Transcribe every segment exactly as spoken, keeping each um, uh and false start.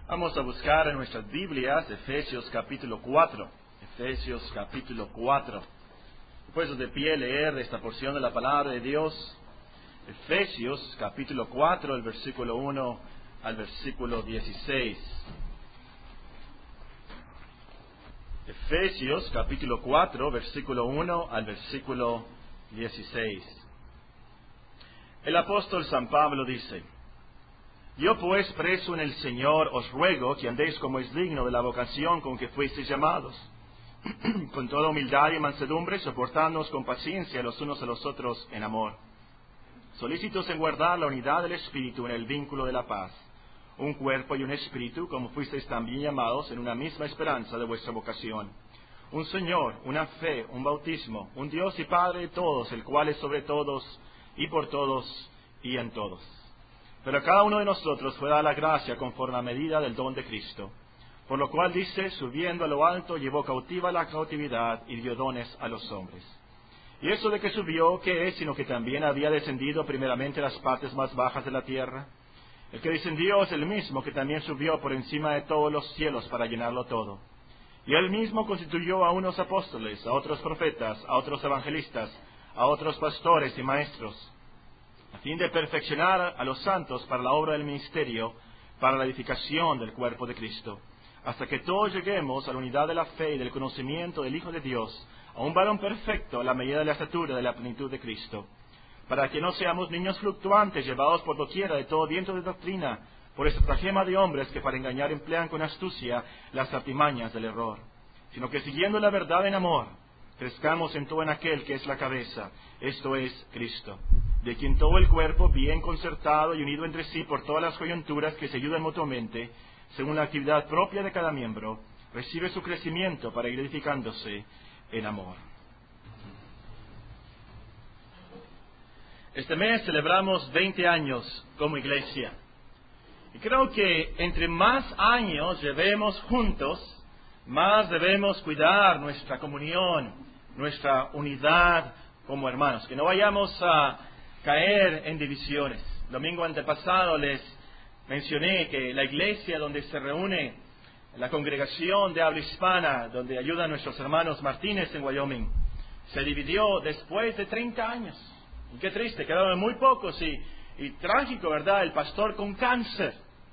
Vamos a buscar en nuestras Biblias Efesios capítulo cuatro. Efesios capítulo cuatro. Puestos de pie leer esta porción de la palabra de Dios. Efesios capítulo cuatro, el versículo uno al versículo dieciséis. Efesios capítulo cuatro, versículo uno al versículo dieciséis. El apóstol San Pablo dice: Yo pues, preso en el Señor, os ruego que andéis como es digno de la vocación con que fuisteis llamados, con toda humildad y mansedumbre, soportándoos con paciencia los unos a los otros en amor, solícitos en guardar la unidad del Espíritu en el vínculo de la paz, un cuerpo y un espíritu, como fuisteis también llamados en una misma esperanza de vuestra vocación, un Señor, una fe, un bautismo, un Dios y Padre de todos, el cual es sobre todos y por todos y en todos. Pero a cada uno de nosotros fue dada la gracia conforme a medida del don de Cristo. Por lo cual dice, subiendo a lo alto, llevó cautiva la cautividad y dio dones a los hombres. Y eso de que subió, ¿qué es? Sino que también había descendido primeramente a las partes más bajas de la tierra. El que descendió es el mismo que también subió por encima de todos los cielos para llenarlo todo. Y él mismo constituyó a unos apóstoles, a otros profetas, a otros evangelistas, a otros pastores y maestros, a fin de perfeccionar a los santos para la obra del ministerio, para la edificación del cuerpo de Cristo, hasta que todos lleguemos a la unidad de la fe y del conocimiento del Hijo de Dios, a un varón perfecto a la medida de la estatura de la plenitud de Cristo, para que no seamos niños fluctuantes, llevados por doquiera de todo viento de doctrina, por estratagema de hombres que para engañar emplean con astucia las artimañas del error, sino que siguiendo la verdad en amor, crezcamos en todo en aquel que es la cabeza, esto es Cristo, de quien todo el cuerpo, bien concertado y unido entre sí por todas las coyunturas que se ayudan mutuamente, según la actividad propia de cada miembro, recibe su crecimiento para ir edificándose en amor. Este mes celebramos veinte años como iglesia. Y creo que entre más años llevemos juntos, más debemos cuidar nuestra comunión, nuestra unidad como hermanos, que no vayamos a caer en divisiones. El domingo antepasado les mencioné que la iglesia donde se reúne la congregación de habla hispana, donde ayudan nuestros hermanos Martínez en Wyoming, se dividió después de treinta años. Y qué triste, quedaron muy pocos y, y trágico, ¿verdad? El pastor con cáncer.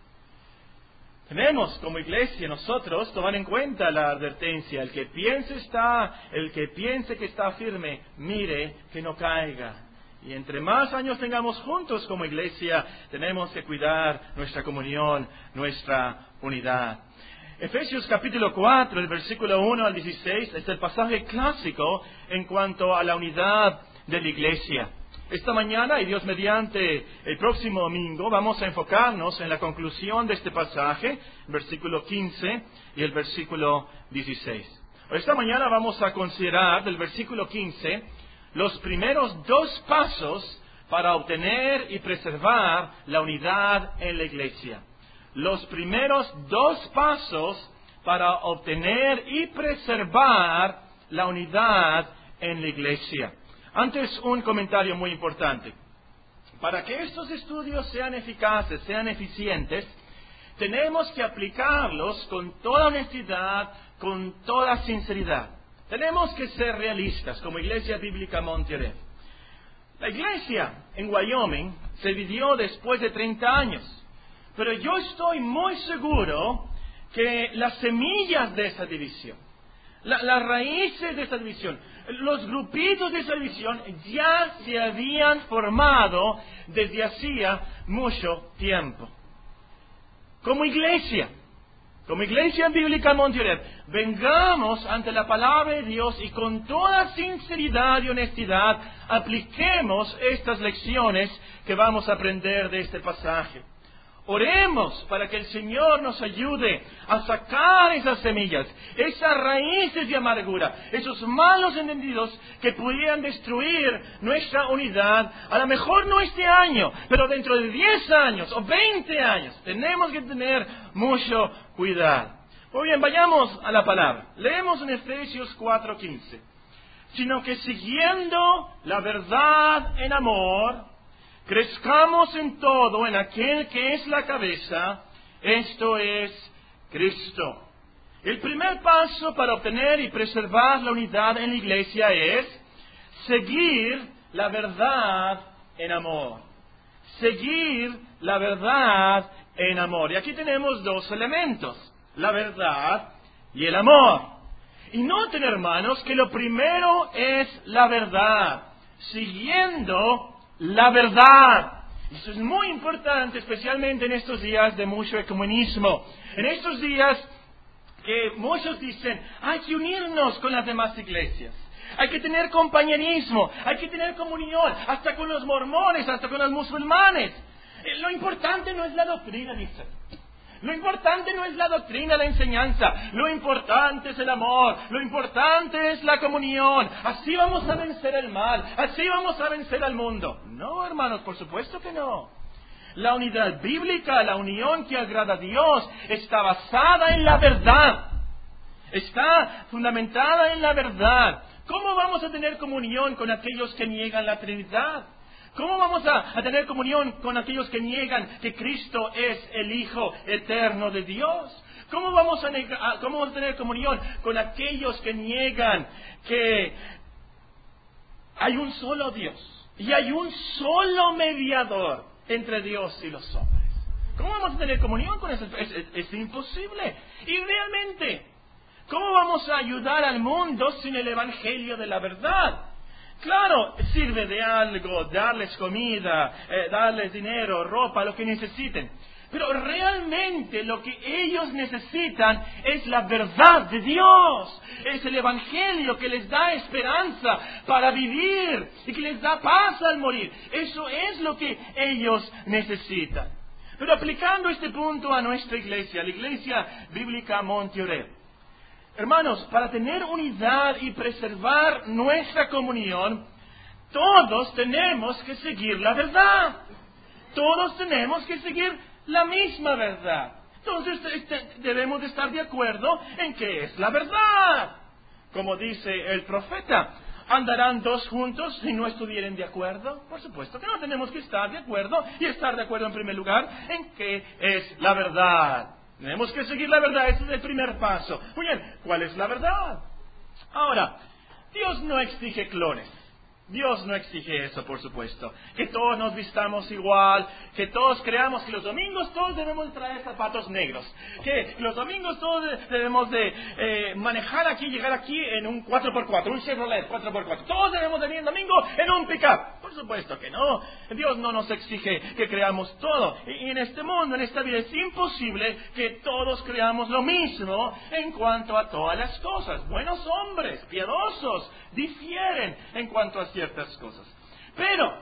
Tenemos como iglesia nosotros tomar en cuenta la advertencia: el que piense está, el que piense que está firme, mire que no caiga. Y entre más años tengamos juntos como iglesia, tenemos que cuidar nuestra comunión, nuestra unidad. Efesios capítulo cuatro, el versículo uno al dieciséis, es el pasaje clásico en cuanto a la unidad de la iglesia. Esta mañana, y Dios mediante, el próximo domingo, vamos a enfocarnos en la conclusión de este pasaje, versículo quince y el versículo dieciséis. Esta mañana vamos a considerar del versículo quince los primeros dos pasos para obtener y preservar la unidad en la iglesia. Los primeros dos pasos para obtener y preservar la unidad en la iglesia. Antes, un comentario muy importante. Para que estos estudios sean eficaces, sean eficientes, tenemos que aplicarlos con toda honestidad, con toda sinceridad. Tenemos que ser realistas como Iglesia Bíblica Monterrey. La iglesia en Wyoming se dividió después de treinta años, pero yo estoy muy seguro que las semillas de esa división, la, las raíces de esa división, los grupitos de esa división ya se habían formado desde hacía mucho tiempo. Como iglesia, como Iglesia Bíblica Monterrey, vengamos ante la palabra de Dios y con toda sinceridad y honestidad apliquemos estas lecciones que vamos a aprender de este pasaje. Oremos para que el Señor nos ayude a sacar esas semillas, esas raíces de amargura, esos malos entendidos que pudieran destruir nuestra unidad, a lo mejor no este año, pero dentro de diez años o veinte años. Tenemos que tener mucho cuidado. Muy bien, vayamos a la palabra. Leemos en Efesios cuatro quince. Sino que siguiendo la verdad en amor, crezcamos en todo en aquel que es la cabeza, Esto es Cristo. El primer paso para obtener y preservar la unidad en la iglesia es seguir la verdad en amor. Seguir la verdad en amor. Y aquí tenemos dos elementos, la verdad y el amor. Y noten, hermanos, que lo primero es la verdad, siguiendo la verdad. Eso es muy importante, especialmente en estos días de mucho ecumenismo. En estos días que muchos dicen, hay que unirnos con las demás iglesias. Hay que tener compañerismo, hay que tener comunión, hasta con los mormones, hasta con los musulmanes. Eh, Lo importante no es la doctrina, dicen. Lo importante no es la doctrina, la enseñanza. Lo importante es el amor. Lo importante es la comunión. Así vamos a vencer el mal. Así vamos a vencer al mundo. No, hermanos, por supuesto que no. La unidad bíblica, la unión que agrada a Dios, está basada en la verdad. Está fundamentada en la verdad. ¿Cómo vamos a tener comunión con aquellos que niegan la Trinidad? ¿Cómo vamos a, a tener comunión con aquellos que niegan que Cristo es el Hijo eterno de Dios? ¿Cómo vamos a, negar, cómo vamos a tener comunión con aquellos que niegan que hay un solo Dios y hay un solo mediador entre Dios y los hombres? ¿Cómo vamos a tener comunión con eso? Es, es, es imposible. Y realmente, ¿cómo vamos a ayudar al mundo sin el Evangelio de la verdad? Claro, sirve de algo, darles comida, eh, darles dinero, ropa, lo que necesiten. Pero realmente lo que ellos necesitan es la verdad de Dios. Es el Evangelio que les da esperanza para vivir y que les da paz al morir. Eso es lo que ellos necesitan. Pero aplicando este punto a nuestra iglesia, la Iglesia Bíblica Monte Oreb. Hermanos, para tener unidad y preservar nuestra comunión, todos tenemos que seguir la verdad. Todos tenemos que seguir la misma verdad. Entonces este, debemos de estar de acuerdo en qué es la verdad. Como dice el profeta, ¿andarán dos juntos si no estuvieren de acuerdo? Por supuesto que no, tenemos que estar de acuerdo y estar de acuerdo en primer lugar en qué es la verdad. Tenemos que seguir la verdad, ese es el primer paso. Muy bien, ¿cuál es la verdad? Ahora, Dios no exige clones. Dios no exige eso, por supuesto. Que todos nos vistamos igual, que todos creamos que los domingos todos debemos traer zapatos negros, que los domingos todos debemos de eh, manejar aquí, llegar aquí en un cuatro por cuatro, un Chevrolet cuatro por cuatro. Todos debemos de venir el domingo en un pick-up. Por supuesto que no. Dios no nos exige que creamos todo. Y en este mundo, en esta vida, es imposible que todos creamos lo mismo en cuanto a todas las cosas. Buenos hombres, piadosos, difieren en cuanto a ciertas cosas. Pero,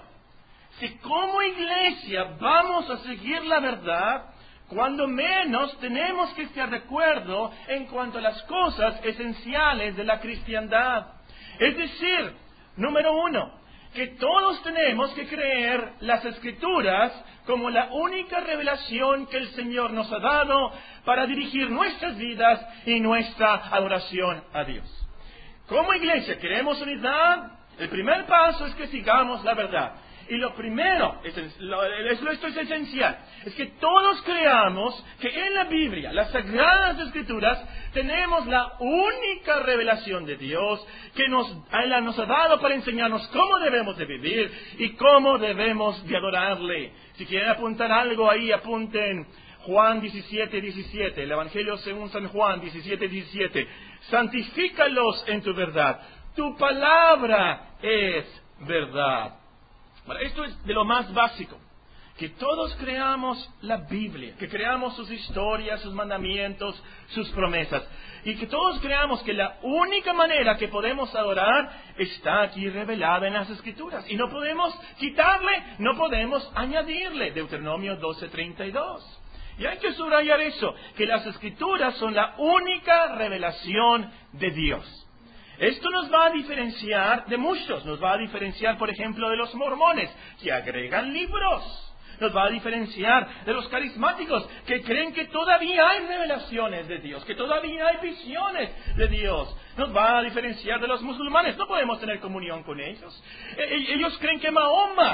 si como iglesia vamos a seguir la verdad, cuando menos tenemos que estar de acuerdo en cuanto a las cosas esenciales de la cristiandad. Es decir, número uno, que todos tenemos que creer las Escrituras como la única revelación que el Señor nos ha dado para dirigir nuestras vidas y nuestra adoración a Dios. Como iglesia, ¿queremos unidad? El primer paso es que sigamos la verdad. Y lo primero, es, lo, esto es esencial, es que todos creamos que en la Biblia, las Sagradas Escrituras, tenemos la única revelación de Dios que nos, Él nos ha dado para enseñarnos cómo debemos de vivir y cómo debemos de adorarle. Si quieren apuntar algo ahí, apunten Juan diecisiete, diecisiete, el Evangelio según San Juan diecisiete, diecisiete. Santifícalos en tu verdad. Tu palabra es verdad. Bueno, esto es de lo más básico. Que todos creamos la Biblia, que creamos sus historias, sus mandamientos, sus promesas. Y que todos creamos que la única manera que podemos adorar está aquí revelada en las Escrituras. Y no podemos quitarle, no podemos añadirle. Deuteronomio doce, treinta y dos. Y hay que subrayar eso, que las Escrituras son la única revelación de Dios. Esto nos va a diferenciar de muchos. Nos va a diferenciar, por ejemplo, de los mormones, que agregan libros. Nos va a diferenciar de los carismáticos, que creen que todavía hay revelaciones de Dios, que todavía hay visiones de Dios. Nos va a diferenciar de los musulmanes. No podemos tener comunión con ellos. Ellos creen que Mahoma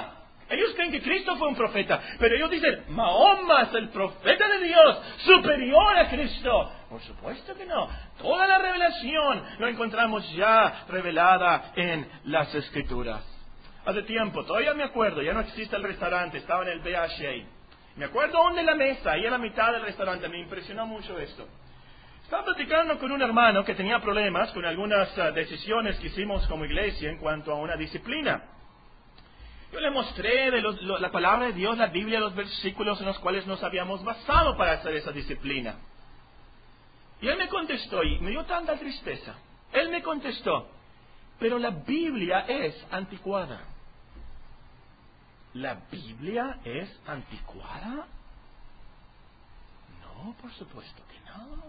Ellos creen que Cristo fue un profeta, pero ellos dicen, Mahoma es el profeta de Dios, superior a Cristo. Por supuesto que no. Toda la revelación lo encontramos ya revelada en las Escrituras. Hace tiempo, todavía me acuerdo, ya no existe el restaurante, estaba en el B H A. Me acuerdo aún de la mesa, ahí a la mitad del restaurante, me impresionó mucho esto. Estaba platicando con un hermano que tenía problemas con algunas uh, decisiones que hicimos como iglesia en cuanto a una disciplina. Yo le mostré de los, lo, la palabra de Dios, la Biblia, los versículos en los cuales nos habíamos basado para hacer esa disciplina. Y él me contestó, y me dio tanta tristeza. Él me contestó, pero la Biblia es anticuada. ¿La Biblia es anticuada? No, por supuesto que no.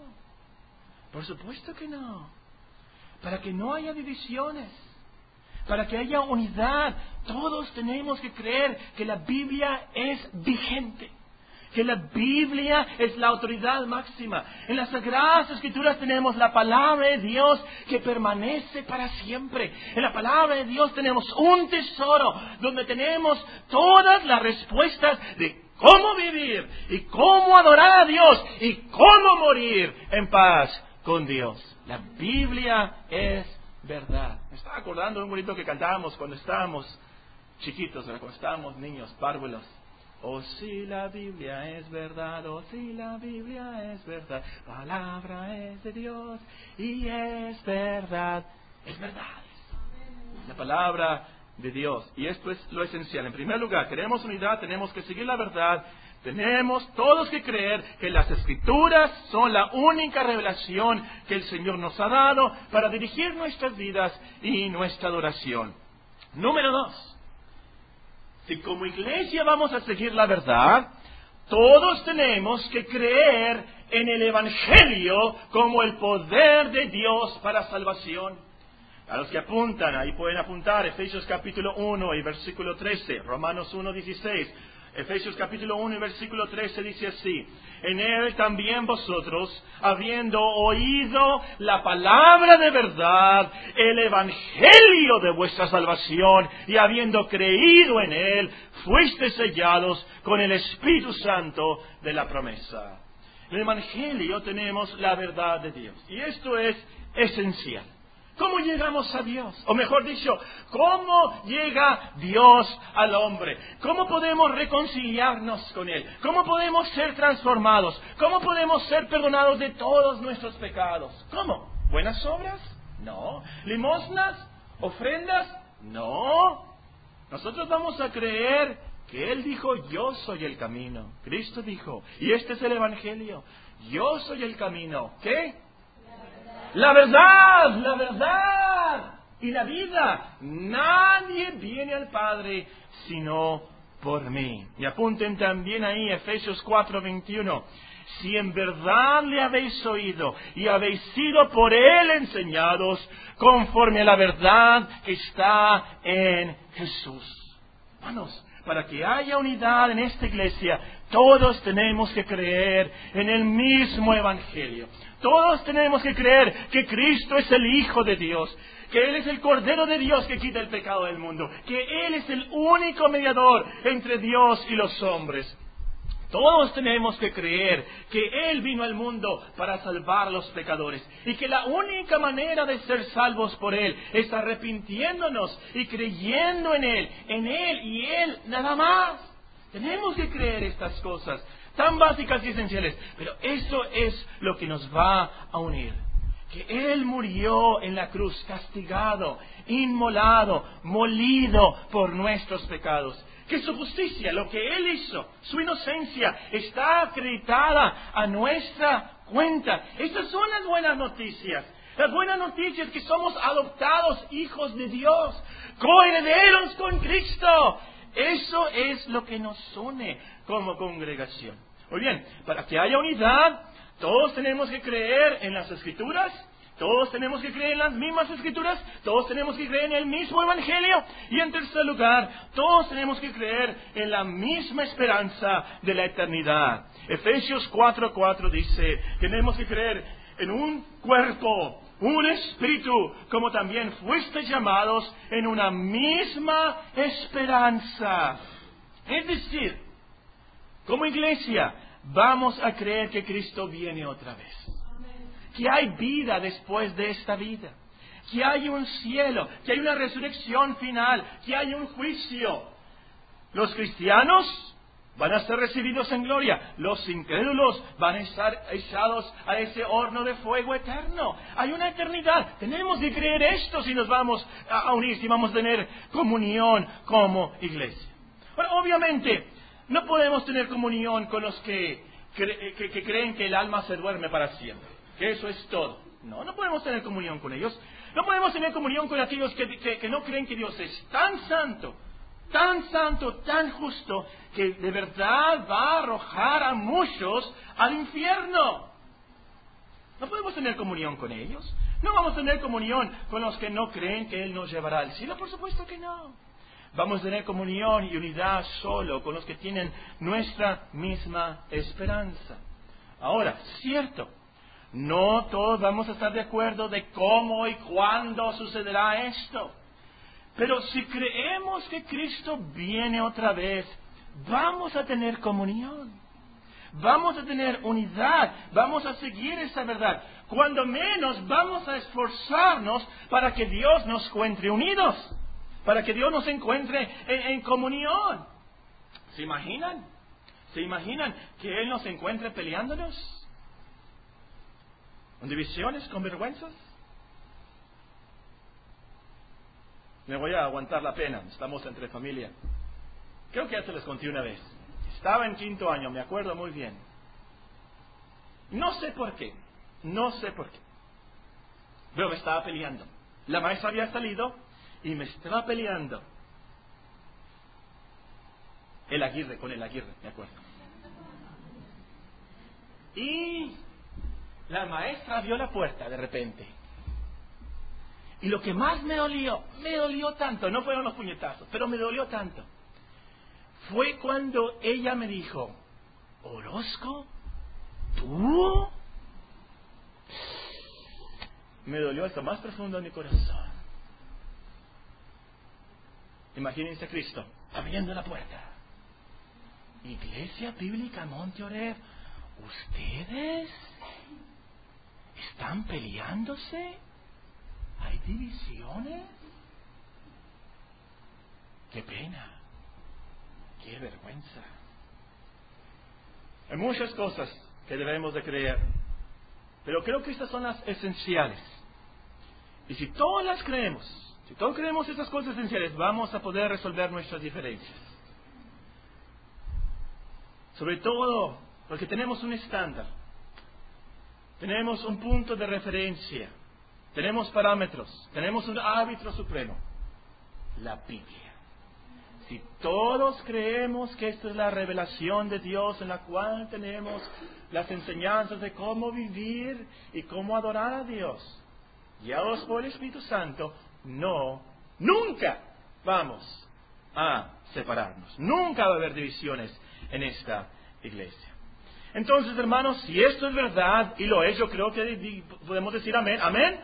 Por supuesto que no. Para que no haya divisiones, para que haya unidad, todos tenemos que creer que la Biblia es vigente, que la Biblia es la autoridad máxima. En las Sagradas Escrituras tenemos la palabra de Dios que permanece para siempre. En la palabra de Dios tenemos un tesoro donde tenemos todas las respuestas de cómo vivir y cómo adorar a Dios y cómo morir en paz con Dios. La Biblia es verdad. Me estaba acordando de un bonito que cantábamos cuando estábamos chiquitos, cuando estábamos niños, párvulos. Oh, si la Biblia es verdad, oh, si la Biblia es verdad, palabra es de Dios y es verdad, es verdad. La palabra de Dios. Y esto es lo esencial. En primer lugar, queremos unidad, tenemos que seguir la verdad. Tenemos todos que creer que las Escrituras son la única revelación que el Señor nos ha dado para dirigir nuestras vidas y nuestra adoración. Número dos, si como iglesia vamos a seguir la verdad, todos tenemos que creer en el Evangelio como el poder de Dios para salvación. A los que apuntan, ahí pueden apuntar Efesios capítulo uno y versículo trece, Romanos uno, dieciséis. Efesios capítulo uno y versículo trece dice así: en él también vosotros, habiendo oído la palabra de verdad, el evangelio de vuestra salvación, y habiendo creído en él, fuisteis sellados con el Espíritu Santo de la promesa. En el evangelio tenemos la verdad de Dios, y esto es esencial. ¿Cómo llegamos a Dios? O mejor dicho, ¿cómo llega Dios al hombre? ¿Cómo podemos reconciliarnos con Él? ¿Cómo podemos ser transformados? ¿Cómo podemos ser perdonados de todos nuestros pecados? ¿Cómo? ¿Buenas obras? No. ¿Limosnas? ¿Ofrendas? No. Nosotros vamos a creer que Él dijo, yo soy el camino. Cristo dijo, y este es el Evangelio, yo soy el camino. ¿Qué? La verdad, la verdad y la vida. Nadie viene al Padre sino por mí. Y apunten también ahí Efesios cuatro, veintiuno. Si en verdad le habéis oído y habéis sido por Él enseñados conforme a la verdad que está en Jesús. Hermanos, para que haya unidad en esta iglesia, todos tenemos que creer en el mismo Evangelio. Todos tenemos que creer que Cristo es el Hijo de Dios, que Él es el Cordero de Dios que quita el pecado del mundo, que Él es el único mediador entre Dios y los hombres. Todos tenemos que creer que Él vino al mundo para salvar a los pecadores y que la única manera de ser salvos por Él es arrepintiéndonos y creyendo en Él, en Él y Él nada más. Tenemos que creer estas cosas tan básicas y esenciales, pero eso es lo que nos va a unir. Que Él murió en la cruz, castigado, inmolado, molido por nuestros pecados. Que su justicia, lo que Él hizo, su inocencia, está acreditada a nuestra cuenta. Estas son las buenas noticias. Las buenas noticias que somos adoptados hijos de Dios, coherederos con Cristo. Eso es lo que nos une como congregación. Muy bien, para que haya unidad, todos tenemos que creer en las Escrituras, todos tenemos que creer en las mismas Escrituras, todos tenemos que creer en el mismo Evangelio, y en tercer lugar, todos tenemos que creer en la misma esperanza de la eternidad. Efesios cuatro cuatro dice, tenemos que creer en un cuerpo, un espíritu, como también fuisteis llamados en una misma esperanza. Es decir, como iglesia, vamos a creer que Cristo viene otra vez. Que hay vida después de esta vida. Que hay un cielo, que hay una resurrección final, que hay un juicio. Los cristianos van a ser recibidos en gloria. Los incrédulos van a estar echados a ese horno de fuego eterno. Hay una eternidad. Tenemos que creer esto si nos vamos a unir, si vamos a tener comunión como iglesia. Bueno, obviamente, no podemos tener comunión con los que, cre- que, que creen que el alma se duerme para siempre. Que eso es todo. No, no podemos tener comunión con ellos. No podemos tener comunión con aquellos que, que, que no creen que Dios es tan santo, tan santo, tan justo, que de verdad va a arrojar a muchos al infierno. No podemos tener comunión con ellos. No vamos a tener comunión con los que no creen que Él nos llevará al cielo. Por supuesto que no. Vamos a tener comunión y unidad solo con los que tienen nuestra misma esperanza. Ahora, cierto, no todos vamos a estar de acuerdo de cómo y cuándo sucederá esto. Pero si creemos que Cristo viene otra vez, vamos a tener comunión. Vamos a tener unidad. Vamos a seguir esa verdad. Cuando menos vamos a esforzarnos para que Dios nos encuentre unidos. Para que Dios nos encuentre en, en comunión. ¿Se imaginan? ¿Se imaginan que Él nos encuentre peleándonos? ¿Con divisiones? ¿Con vergüenzas? Me voy a aguantar la pena, estamos entre familia. Creo que ya se les conté una vez. Estaba en quinto año, me acuerdo muy bien. No sé por qué, no sé por qué. Pero me estaba peleando. La maestra había salido y me estaba peleando. El Aguirre, con el Aguirre, me acuerdo. Y la maestra abrió la puerta de repente. Y lo que más me dolió, me dolió tanto, no fueron los puñetazos, pero me dolió tanto, fue cuando ella me dijo, ¿Orozco? ¿Tú? Me dolió hasta más profundo en mi corazón. Imagínense a Cristo abriendo la puerta. Iglesia Bíblica Monte Oreb, ¿ustedes están peleándose? ¿Hay divisiones? ¡Qué pena! ¡Qué vergüenza! Hay muchas cosas que debemos de creer, pero creo que estas son las esenciales. Y si todas las creemos, si todos creemos estas cosas esenciales, vamos a poder resolver nuestras diferencias. Sobre todo porque tenemos un estándar, tenemos un punto de referencia. Tenemos parámetros, tenemos un árbitro supremo, la Biblia. Si todos creemos que esta es la revelación de Dios en la cual tenemos las enseñanzas de cómo vivir y cómo adorar a Dios, guiados por el Espíritu Santo, no, nunca vamos a separarnos. Nunca va a haber divisiones en esta iglesia. Entonces, hermanos, si esto es verdad, y lo es, yo creo que podemos decir amén. ¿Amén?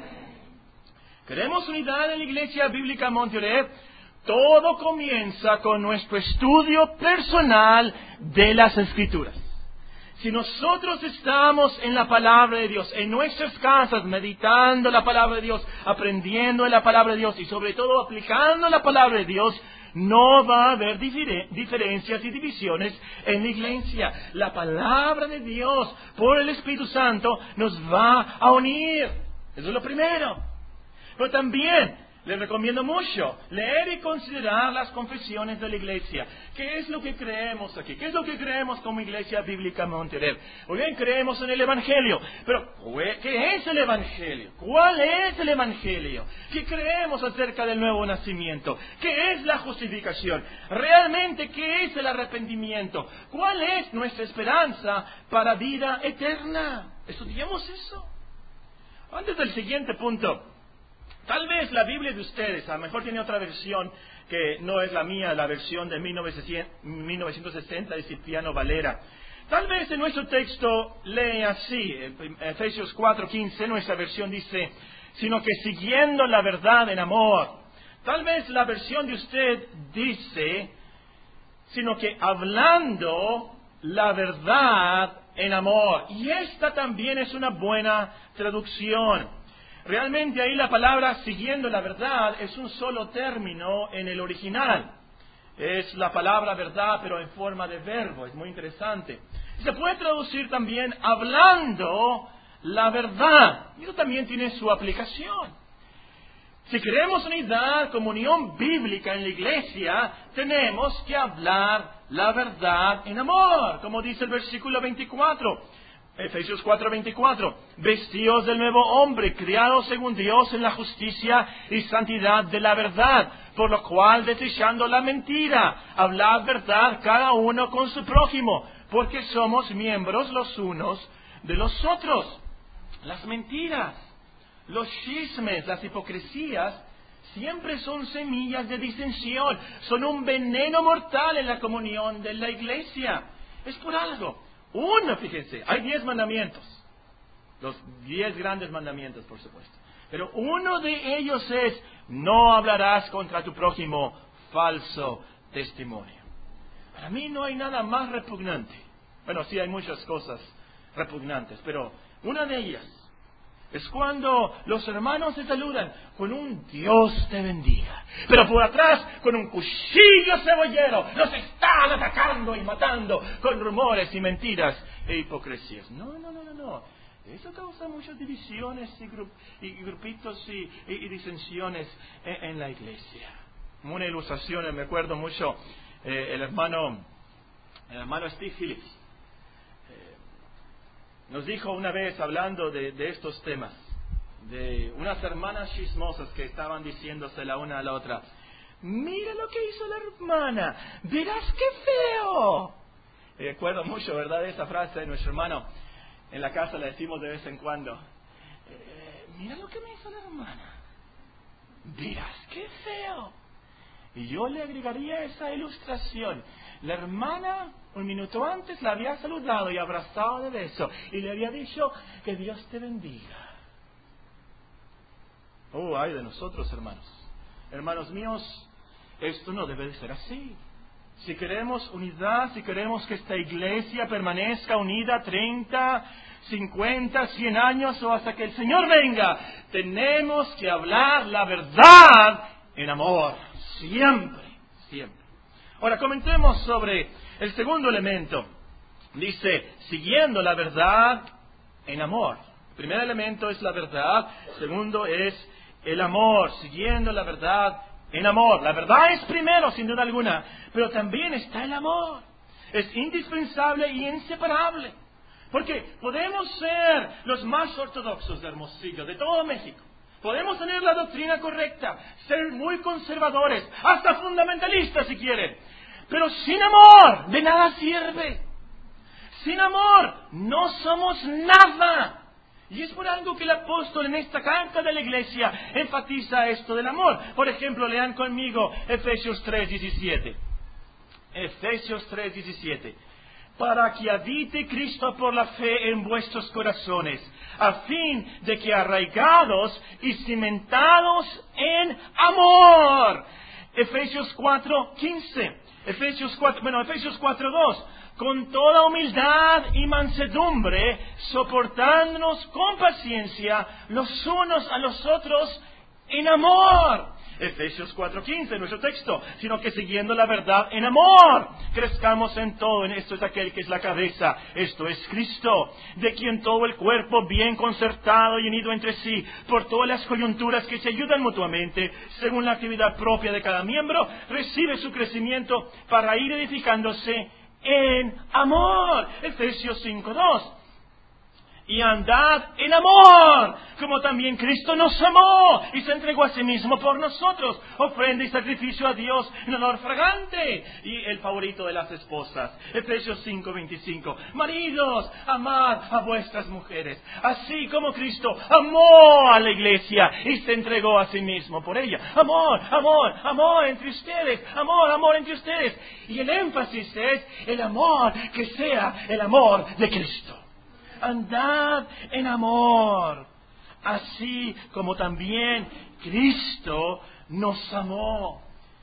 ¿Queremos unidad en la Iglesia Bíblica Monte Oreb? Todo comienza con nuestro estudio personal de las Escrituras. Si nosotros estamos en la palabra de Dios, en nuestras casas, meditando la palabra de Dios, aprendiendo de la palabra de Dios y sobre todo aplicando la palabra de Dios, no va a haber diferencias y divisiones en la iglesia. La palabra de Dios, por el Espíritu Santo, nos va a unir. Eso es lo primero. Pero también les recomiendo mucho leer y considerar las confesiones de la iglesia. ¿Qué es lo que creemos aquí? ¿Qué es lo que creemos como Iglesia Bíblica Monte Oreb? Muy bien, creemos en el Evangelio. Pero, ¿qué es el Evangelio? ¿Cuál es el Evangelio? ¿Qué creemos acerca del nuevo nacimiento? ¿Qué es la justificación? ¿Realmente qué es el arrepentimiento? ¿Cuál es nuestra esperanza para vida eterna? Estudiemos eso. Antes del siguiente punto, tal vez la Biblia de ustedes, a lo mejor tiene otra versión que no es la mía, la versión de mil novecientos sesenta de Cipriano Valera. Tal vez en nuestro texto lee así, Efesios cuatro quince, nuestra versión dice, sino que siguiendo la verdad en amor. Tal vez la versión de usted dice, sino que hablando la verdad en amor. Y esta también es una buena traducción. Realmente ahí la palabra siguiendo la verdad es un solo término en el original. Es la palabra verdad, pero en forma de verbo. Es muy interesante. Se puede traducir también hablando la verdad. Y eso también tiene su aplicación. Si queremos unidad, comunión bíblica en la iglesia, tenemos que hablar la verdad en amor, como dice el versículo veinticuatro, Efesios cuatro veinticuatro. Vestidos del nuevo hombre, criados según Dios en la justicia y santidad de la verdad, por lo cual, desechando la mentira, hablad verdad cada uno con su prójimo, porque somos miembros los unos de los otros. Las mentiras, los chismes, las hipocresías, siempre son semillas de disensión, son un veneno mortal en la comunión de la iglesia. Es por algo. Uno, fíjense, hay diez mandamientos, los diez grandes mandamientos, por supuesto. Pero uno de ellos es, no hablarás contra tu prójimo falso testimonio. Para mí no hay nada más repugnante. Bueno, sí hay muchas cosas repugnantes, pero una de ellas es cuando los hermanos se saludan con un Dios te bendiga, pero por atrás con un cuchillo cebollero los están atacando y matando con rumores y mentiras e hipocresías. No, no, no, no, no. Eso causa muchas divisiones y, grup y grupitos y, y, y disensiones en, en la iglesia. Una ilustración, me acuerdo mucho, eh, el hermano, el hermano Steve Phillips nos dijo una vez, hablando de, de estos temas, de unas hermanas chismosas que estaban diciéndose la una a la otra, mira lo que hizo la hermana, verás qué feo. Y recuerdo mucho, ¿verdad?, esa frase de nuestro hermano. En la casa la decimos de vez en cuando. Eh, mira lo que me hizo la hermana, verás qué feo. Y yo le agregaría esa ilustración. La hermana, un minuto antes, la había saludado y abrazado de beso. Y le había dicho, que Dios te bendiga. Oh, ay de nosotros, hermanos. Hermanos míos, esto no debe de ser así. Si queremos unidad, si queremos que esta iglesia permanezca unida treinta, cincuenta, cien años o hasta que el Señor venga, tenemos que hablar la verdad en amor. Siempre, siempre. Ahora, comentemos sobre el segundo elemento. Dice, siguiendo la verdad en amor. El primer elemento es la verdad. El segundo es el amor, siguiendo la verdad en amor. La verdad es primero, sin duda alguna, pero también está el amor. Es indispensable y inseparable. Porque podemos ser los más ortodoxos de Hermosillo, de todo México. Podemos tener la doctrina correcta, ser muy conservadores, hasta fundamentalistas si quieren. Pero sin amor, de nada sirve. Sin amor, no somos nada. Y es por algo que el apóstol en esta carta de la iglesia enfatiza esto del amor. Por ejemplo, lean conmigo Efesios tres diecisiete. Efesios tres diecisiete. Para que habite Cristo por la fe en vuestros corazones, a fin de que arraigados y cimentados en amor. Efesios cuatro quince. Efesios cuatro, bueno, Efesios cuatro dos. Con toda humildad y mansedumbre, soportándonos con paciencia los unos a los otros en amor. Efesios cuatro quince, nuestro texto, sino que siguiendo la verdad en amor, crezcamos en todo. En esto es aquel que es la cabeza, esto es Cristo, de quien todo el cuerpo bien concertado y unido entre sí, por todas las coyunturas que se ayudan mutuamente, según la actividad propia de cada miembro, recibe su crecimiento para ir edificándose en amor. Efesios cinco dos. Y andad en amor, como también Cristo nos amó y se entregó a sí mismo por nosotros, ofrenda y sacrificio a Dios en olor fragante. Y el favorito de las esposas, Efesios cinco veinticinco. Maridos, amad a vuestras mujeres, así como Cristo amó a la iglesia y se entregó a sí mismo por ella. Amor, amor, amor entre ustedes, amor, amor entre ustedes. Y el énfasis es el amor que sea el amor de Cristo. Andad en amor, así como también Cristo nos amó.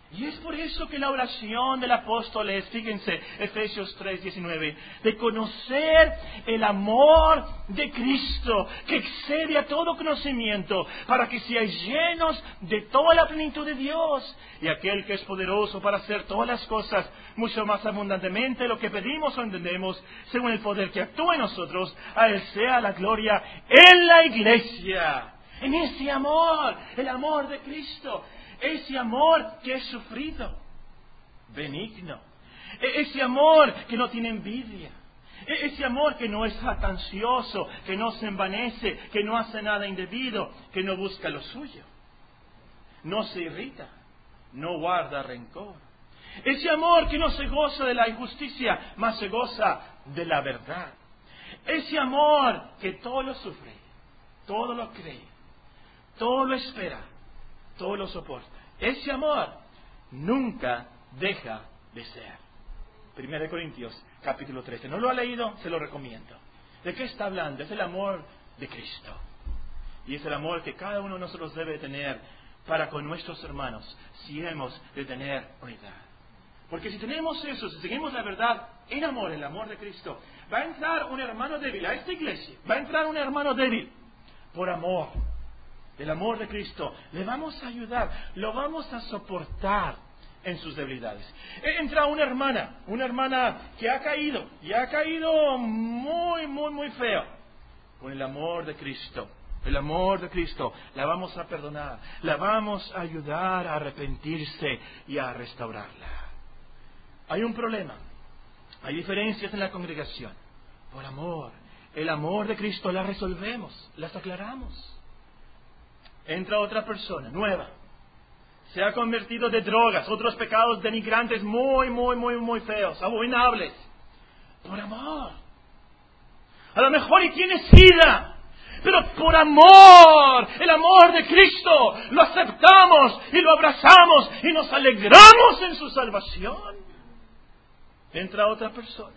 Y es por eso que la oración del apóstol es, fíjense, Efesios tres diecinueve, de conocer el amor de Cristo, que excede a todo conocimiento, para que seáis llenos de toda la plenitud de Dios. Y aquel que es poderoso para hacer todas las cosas, mucho más abundantemente de lo que pedimos o entendemos, según el poder que actúa en nosotros, a Él sea la gloria en la iglesia. En ese amor, el amor de Cristo. Ese amor que es sufrido, benigno. Ese amor que no tiene envidia. Ese amor que no es jactancioso, que no se envanece, que no hace nada indebido, que no busca lo suyo. No se irrita, no guarda rencor. Ese amor que no se goza de la injusticia, mas se goza de la verdad. Ese amor que todo lo sufre, todo lo cree, todo lo espera, todo lo soporta. Ese amor nunca deja de ser. Primera de Corintios, capítulo trece. ¿No lo ha leído? Se lo recomiendo. ¿De qué está hablando? Es el amor de Cristo. Y es el amor que cada uno de nosotros debe tener para con nuestros hermanos, si hemos de tener unidad. Porque si tenemos eso, si seguimos la verdad en amor, el amor de Cristo, va a entrar un hermano débil a esta iglesia. Va a entrar un hermano débil por amor. El amor de Cristo, le vamos a ayudar, lo vamos a soportar en sus debilidades. Entra una hermana, una hermana que ha caído, y ha caído muy, muy, muy feo. Con el amor de Cristo, el amor de Cristo, la vamos a perdonar, la vamos a ayudar a arrepentirse y a restaurarla. Hay un problema, hay diferencias en la congregación. Por amor, el amor de Cristo la resolvemos, las aclaramos. Entra otra persona, nueva. Se ha convertido de drogas, otros pecados denigrantes muy, muy, muy, muy feos, abominables. Por amor. A lo mejor y tiene sida, pero por amor, el amor de Cristo, lo aceptamos y lo abrazamos y nos alegramos en su salvación. Entra otra persona.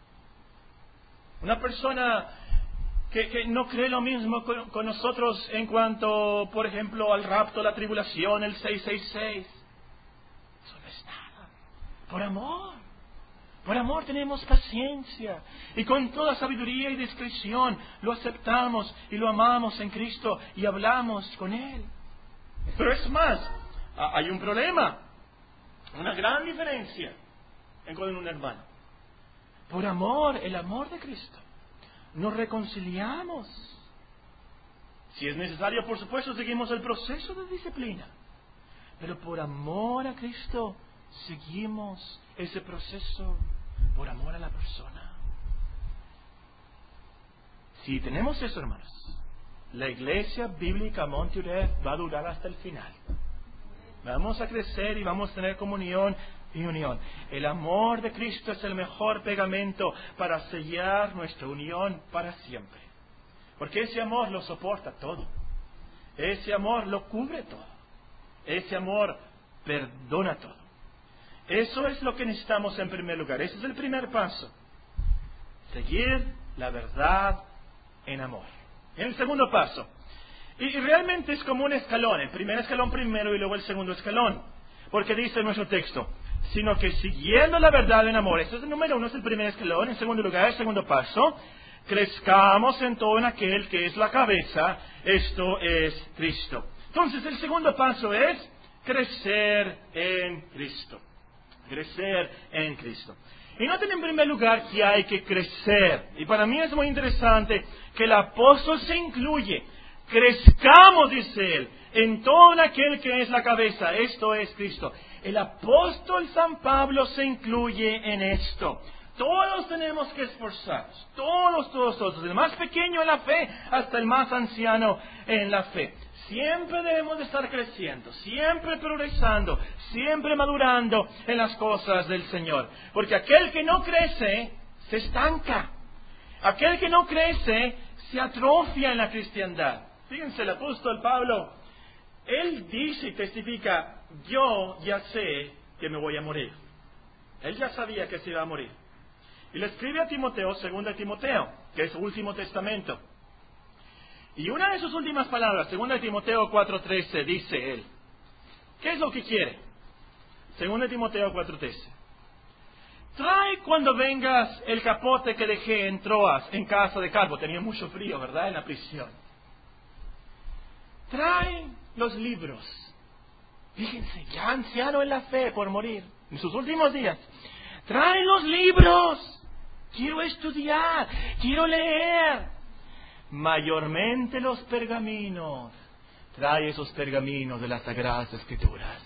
Una persona Que, que no cree lo mismo con, con nosotros en cuanto, por ejemplo, al rapto, la tribulación, el seiscientos sesenta y seis. Eso no es nada. Por amor. Por amor tenemos paciencia. Y con toda sabiduría y discreción lo aceptamos y lo amamos en Cristo y hablamos con Él. Pero es más, hay un problema. Una gran diferencia con un hermano. Por amor, el amor de Cristo. Nos reconciliamos. Si es necesario, por supuesto, seguimos el proceso de disciplina. Pero por amor a Cristo, seguimos ese proceso por amor a la persona. Si tenemos eso, hermanos, la iglesia bíblica Monte Ureb va a durar hasta el final. Vamos a crecer y vamos a tener comunión y unión. El amor de Cristo es el mejor pegamento para sellar nuestra unión para siempre. Porque ese amor lo soporta todo. Ese amor lo cubre todo. Ese amor perdona todo. Eso es lo que necesitamos en primer lugar. Ese es el primer paso. Seguir la verdad en amor. En el segundo paso. Y realmente es como un escalón. El primer escalón primero y luego el segundo escalón. Porque dice nuestro texto, sino que siguiendo la verdad en amor. Este es el número uno, es el primer escalón. En segundo lugar, el segundo paso, crezcamos en todo en aquel que es la cabeza. Esto es Cristo. Entonces, el segundo paso es crecer en Cristo. Crecer en Cristo. Y noten en primer lugar que hay que crecer. Y para mí es muy interesante que el apóstol se incluye. Crezcamos, dice él, en todo en aquel que es la cabeza. Esto es Cristo. El apóstol San Pablo se incluye en esto. Todos tenemos que esforzarnos. Todos, todos, todos. El más pequeño en la fe hasta el más anciano en la fe. Siempre debemos de estar creciendo, siempre progresando, siempre madurando en las cosas del Señor. Porque aquel que no crece, se estanca. Aquel que no crece, se atrofia en la cristiandad. Fíjense, el apóstol Pablo, él dice y testifica, yo ya sé que me voy a morir. Él ya sabía que se iba a morir. Y le escribe a Timoteo, segunda Timoteo, que es su último testamento. Y una de sus últimas palabras, segunda Timoteo cuatro trece, dice él, ¿qué es lo que quiere? Según Timoteo cuatro trece. Trae cuando vengas el capote que dejé en Troas, en casa de Carpo. Tenía mucho frío, ¿verdad? En la prisión. Trae los libros. Fíjense, ya anciano en la fe por morir, en sus últimos días. Trae los libros. Quiero estudiar, quiero leer. Mayormente los pergaminos. Trae esos pergaminos de las Sagradas Escrituras.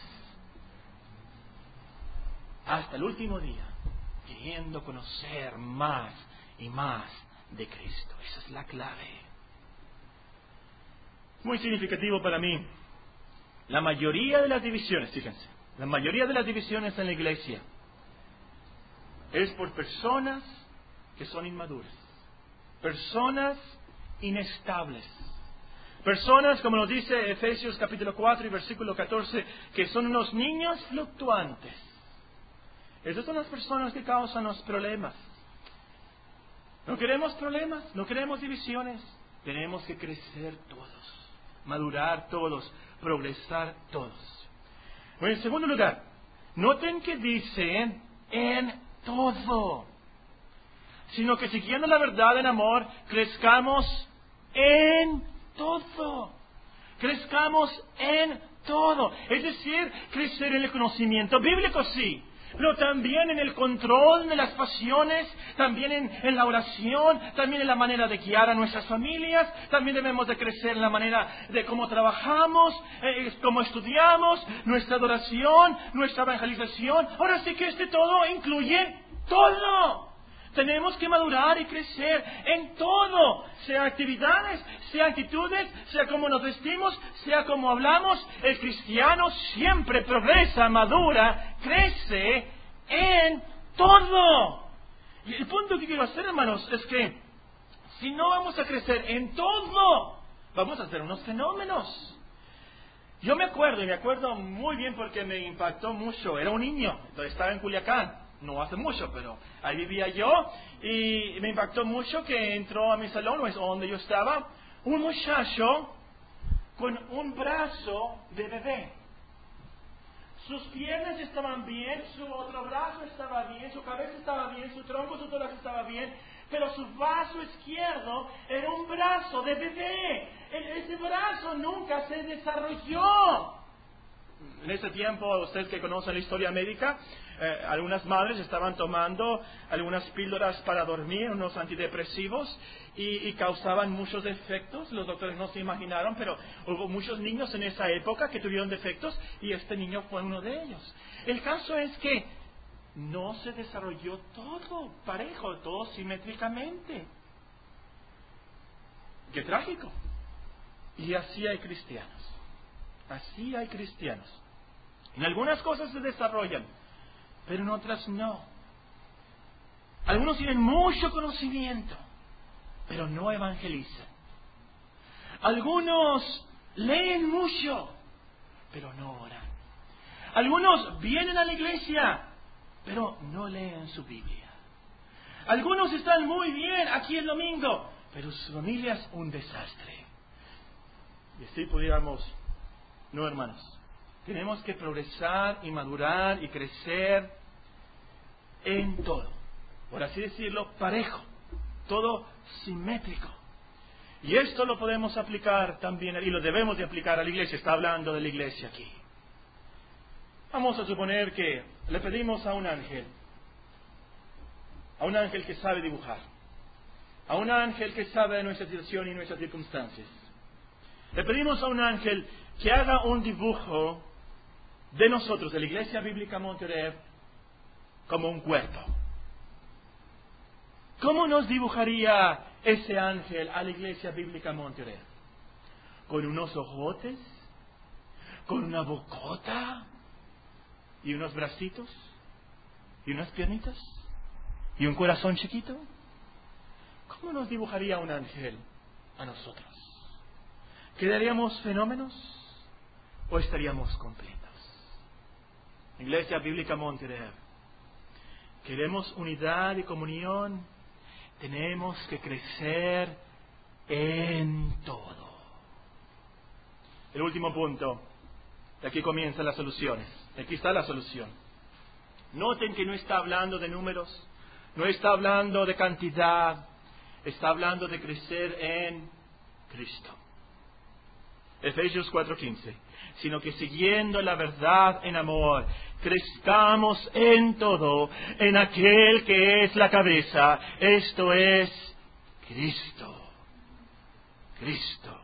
Hasta el último día, queriendo conocer más y más de Cristo. Esa es la clave. Muy significativo para mí. La mayoría de las divisiones, fíjense, la mayoría de las divisiones en la iglesia es por personas que son inmaduras, personas inestables, personas, como nos dice Efesios capítulo cuatro y versículo catorce, que son unos niños fluctuantes. Esas son las personas que causan los problemas. No queremos problemas, no queremos divisiones. Tenemos que crecer todos, madurar todos, progresar todos. Bueno, en segundo lugar, noten que dice en todo, sino que siguiendo la verdad en amor, crezcamos en todo. Crezcamos en todo. Es decir, crecer en el conocimiento bíblico, sí, pero también en el control de las pasiones, también en, en la oración, también en la manera de guiar a nuestras familias, también debemos de crecer en la manera de cómo trabajamos, eh, cómo estudiamos, nuestra adoración, nuestra evangelización. Ahora sí que este todo incluye todo. Tenemos que madurar y crecer en todo, sea actividades, sea actitudes, sea cómo nos vestimos, sea cómo hablamos. El cristiano siempre progresa, madura, crece en todo. Y el punto que quiero hacer, hermanos, es que si no vamos a crecer en todo, vamos a hacer unos fenómenos. Yo me acuerdo, y me acuerdo muy bien porque me impactó mucho. Era un niño, estaba en Culiacán. No hace mucho, pero ahí vivía yo, y me impactó mucho que entró a mi salón, o es donde yo estaba, un muchacho con un brazo de bebé. Sus piernas estaban bien, su otro brazo estaba bien, su cabeza estaba bien, su tronco, su tórax estaba bien, pero su brazo izquierdo era un brazo de bebé. Ese brazo nunca se desarrolló. En ese tiempo, ustedes que conocen la historia médica, eh, algunas madres estaban tomando algunas píldoras para dormir, unos antidepresivos, y, y causaban muchos defectos. Los doctores no se imaginaron, pero hubo muchos niños en esa época que tuvieron defectos, y este niño fue uno de ellos. El caso es que no se desarrolló todo parejo, todo simétricamente. ¡Qué trágico! Y así hay cristianos. Así hay cristianos. En algunas cosas se desarrollan, pero en otras no. Algunos tienen mucho conocimiento, pero no evangelizan. Algunos leen mucho, pero no oran. Algunos vienen a la iglesia, pero no leen su Biblia. Algunos están muy bien aquí el domingo, pero su familia es un desastre. Y así pudiéramos. No, hermanos, tenemos que progresar y madurar y crecer en todo, por así decirlo, parejo, todo simétrico. Y esto lo podemos aplicar también, y lo debemos de aplicar a la iglesia. Está hablando de la iglesia aquí. Vamos a suponer que le pedimos a un ángel, a un ángel que sabe dibujar, a un ángel que sabe de nuestra situación y nuestras circunstancias. Le pedimos a un ángel que haga un dibujo de nosotros, de la Iglesia Bíblica Monterrey, como un cuerpo. ¿Cómo nos dibujaría ese ángel a la Iglesia Bíblica Monterrey? ¿Con unos ojotes? ¿Con una bocota? ¿Y unos bracitos? ¿Y unas piernitas? ¿Y un corazón chiquito? ¿Cómo nos dibujaría un ángel a nosotros? ¿Quedaríamos fenómenos o estaríamos completos? Iglesia Bíblica Monterrey, queremos unidad y comunión, tenemos que crecer en todo. El último punto, de aquí comienzan las soluciones, aquí está la solución. Noten que no está hablando de números, no está hablando de cantidad, está hablando de crecer en Cristo. Efesios cuatro quince. Sino que siguiendo la verdad en amor, crezcamos en todo, en aquel que es la cabeza, esto es Cristo. Cristo.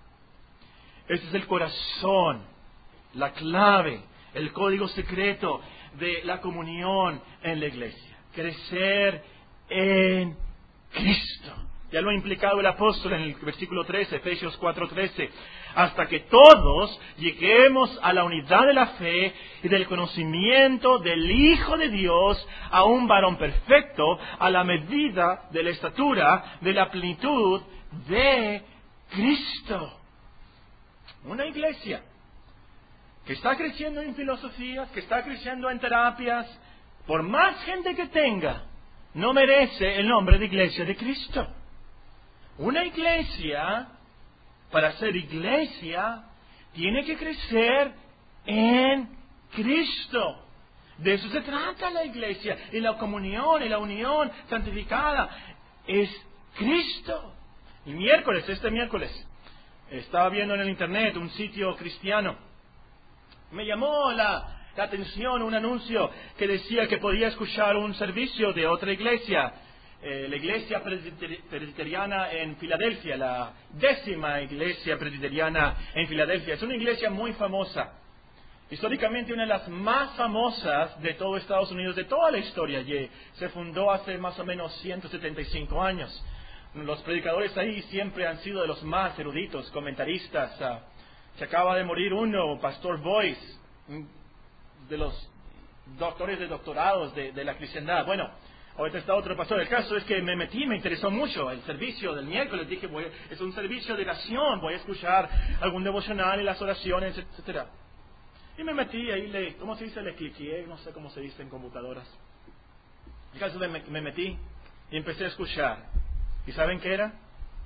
Este es el corazón, la clave, el código secreto de la comunión en la iglesia. Crecer en Cristo. Ya lo ha implicado el apóstol en el versículo trece, Efesios cuatro trece. Hasta que todos lleguemos a la unidad de la fe y del conocimiento del Hijo de Dios, a un varón perfecto, a la medida de la estatura de la plenitud de Cristo. Una iglesia que está creciendo en filosofías, que está creciendo en terapias, por más gente que tenga, no merece el nombre de iglesia de Cristo. Una iglesia, para ser iglesia, tiene que crecer en Cristo. De eso se trata la iglesia. Y la comunión y la unión santificada es Cristo. Y miércoles, este miércoles, estaba viendo en el internet un sitio cristiano. Me llamó la, la atención un anuncio que decía que podía escuchar un servicio de otra iglesia. Eh, la iglesia presbiteriana en Filadelfia, la décima iglesia presbiteriana en Filadelfia. Es una iglesia muy famosa. Históricamente una de las más famosas de todo Estados Unidos, de toda la historia. Y se fundó hace más o menos ciento setenta y cinco años. Los predicadores ahí siempre han sido de los más eruditos, comentaristas. Uh, se acaba de morir uno, Pastor Boyce, de los doctores de doctorados de, de la cristiandad. Bueno, ahorita está otro pastor. El caso es que me metí, me interesó mucho el servicio del miércoles. Dije, voy, es un servicio de oración, voy a escuchar algún devocional y las oraciones, etcétera. Y me metí ahí, le, ¿cómo se dice? Le cliqué, no sé cómo se dice en computadoras. El caso es que me metí y empecé a escuchar. ¿Y saben qué era?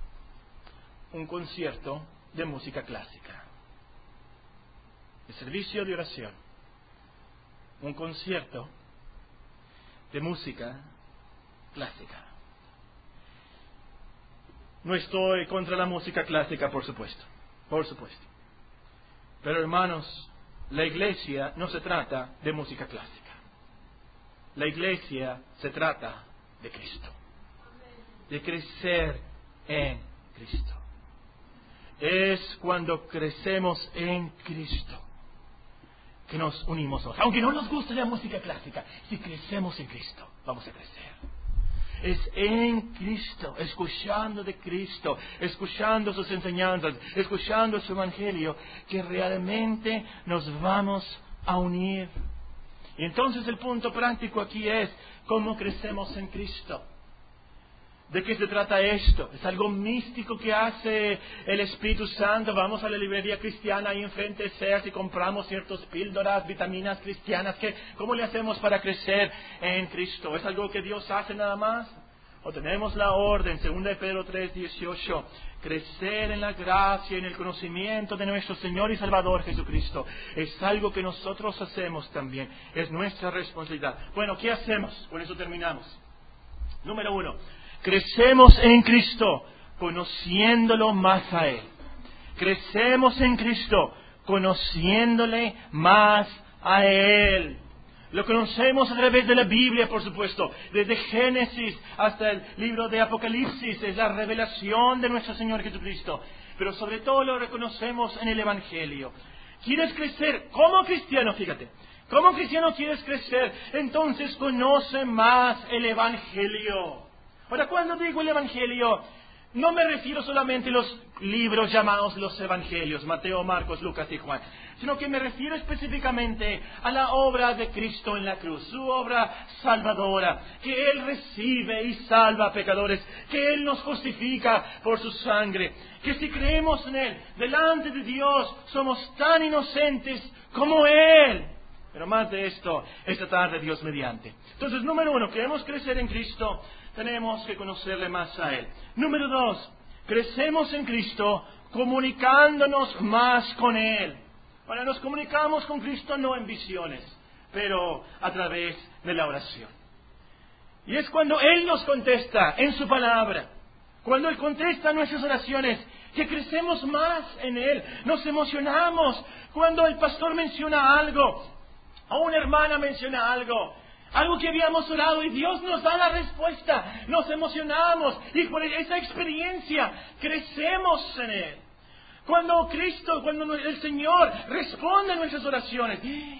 Un concierto de música clásica. El servicio de oración. Un concierto de música clásica. No estoy contra la música clásica, por supuesto. Por supuesto. Pero hermanos, la iglesia no se trata de música clásica. La iglesia se trata de Cristo. De crecer en Cristo. Es cuando crecemos en Cristo que nos unimos. Aunque no nos guste la música clásica, si crecemos en Cristo, vamos a crecer. Es en Cristo, escuchando de Cristo, escuchando sus enseñanzas, escuchando su evangelio, que realmente nos vamos a unir. Y entonces el punto práctico aquí es cómo crecemos en Cristo. ¿De qué se trata esto? Es algo místico que hace el Espíritu Santo. Vamos a la librería cristiana ahí enfrente de Sears y compramos ciertas píldoras, vitaminas cristianas. ¿Qué, ¿Cómo le hacemos para crecer en Cristo? ¿Es algo que Dios hace nada más? ¿O tenemos la orden, segunda de Pedro tres dieciocho, crecer en la gracia y en el conocimiento de nuestro Señor y Salvador Jesucristo? Es algo que nosotros hacemos también. Es nuestra responsabilidad. Bueno, ¿qué hacemos? Con eso terminamos. Número uno. Crecemos en Cristo, conociéndolo más a Él. Crecemos en Cristo, conociéndole más a Él. Lo conocemos a través de la Biblia, por supuesto. Desde Génesis hasta el libro de Apocalipsis, es la revelación de nuestro Señor Jesucristo. Pero sobre todo lo reconocemos en el Evangelio. ¿Quieres crecer como cristiano? Fíjate. Como cristiano quieres crecer, entonces conoce más el Evangelio. Ahora, cuando digo el Evangelio, no me refiero solamente a los libros llamados los Evangelios, Mateo, Marcos, Lucas y Juan, sino que me refiero específicamente a la obra de Cristo en la cruz, su obra salvadora, que Él recibe y salva a pecadores, que Él nos justifica por su sangre, que si creemos en Él, delante de Dios, somos tan inocentes como Él. Pero más de esto, esta tarde, Dios mediante. Entonces, número uno, queremos crecer en Cristo, tenemos que conocerle más a Él. Número dos, crecemos en Cristo comunicándonos más con Él. Ahora, nos comunicamos con Cristo no en visiones. pero a través de la oración. Y es cuando Él nos contesta en su palabra, cuando Él contesta nuestras oraciones, que crecemos más en Él, nos emocionamos. Cuando el pastor menciona algo, o una hermana menciona algo, algo que habíamos orado y Dios nos da la respuesta, nos emocionamos y por esa experiencia crecemos en Él. Cuando Cristo, cuando el Señor responde a nuestras oraciones.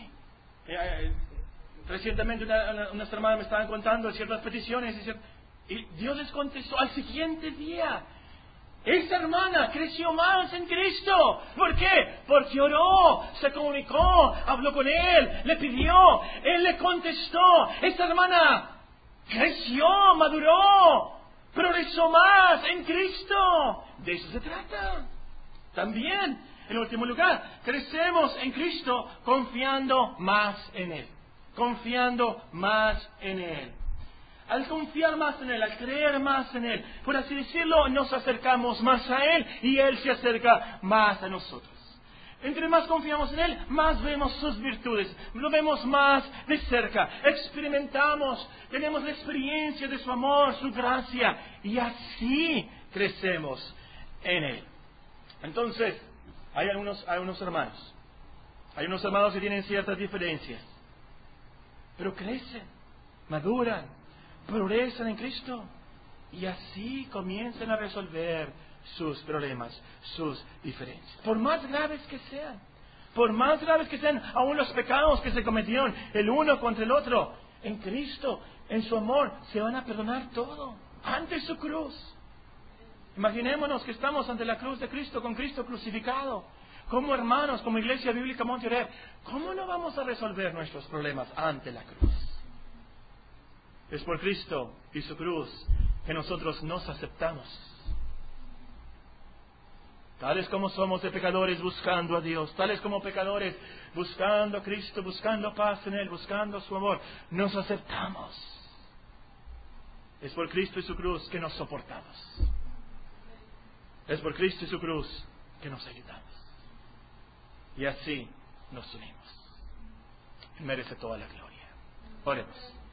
Recientemente una, una, unas hermanas me estaban contando ciertas peticiones y, y Dios les contestó al siguiente día. Esta hermana creció más en Cristo. ¿Por qué? Porque oró, se comunicó, habló con Él, le pidió, Él le contestó. Esta hermana creció, maduró, progresó más en Cristo. De eso se trata. También, en último lugar, crecemos en Cristo confiando más en Él. Confiando más en Él. Al confiar más en Él, al creer más en Él, por así decirlo, nos acercamos más a Él y Él se acerca más a nosotros. Entre más confiamos en Él, más vemos sus virtudes, lo vemos más de cerca, experimentamos, tenemos la experiencia de su amor, su gracia, y así crecemos en Él. Entonces, hay algunos, hay unos hermanos, hay unos hermanos que tienen ciertas diferencias, pero crecen, maduran, progresan en Cristo y así comienzan a resolver sus problemas, sus diferencias. Por más graves que sean, por más graves que sean aún los pecados que se cometieron el uno contra el otro, en Cristo, en su amor, se van a perdonar todo ante su cruz. Imaginémonos que estamos ante la cruz de Cristo, con Cristo crucificado. Como hermanos, como Iglesia Bíblica Monte Oreb, ¿cómo no vamos a resolver nuestros problemas ante la cruz? Es por Cristo y su cruz que nosotros nos aceptamos. Tales como somos de pecadores buscando a Dios, tales como pecadores buscando a Cristo, buscando paz en Él, buscando su amor, nos aceptamos. Es por Cristo y su cruz que nos soportamos. Es por Cristo y su cruz que nos ayudamos. Y así nos unimos. Merece toda la gloria. Oremos.